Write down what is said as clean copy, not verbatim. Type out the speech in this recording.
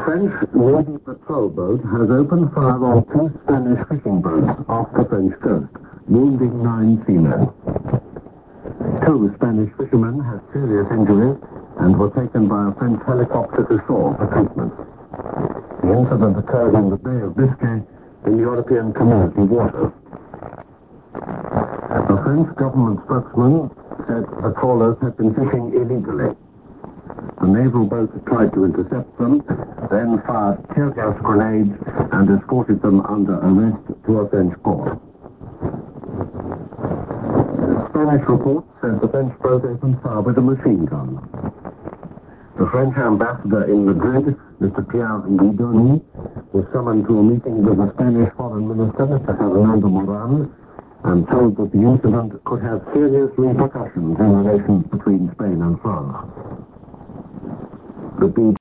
French Navy patrol boat has opened fire on 2 Spanish fishing boats off the French coast, wounding 9 seamen. 2 Spanish fishermen had serious injuries and were taken by a French helicopter to shore for treatment. The incident occurred in the Bay of Biscay in European Community waters. The French government spokesman said the trawlers had been fishing illegally. The naval boat tried to intercept them, then fired tear gas grenades and escorted them under arrest to a French port. Spanish reports said the French boat opened fire with a machine gun. The French ambassador in Madrid, Mr. Pierre Guidoni, was summoned to a meeting with the Spanish Foreign Minister, Mr. Fernando Moran, and told that the incident could have serious repercussions in relations between Spain and France. The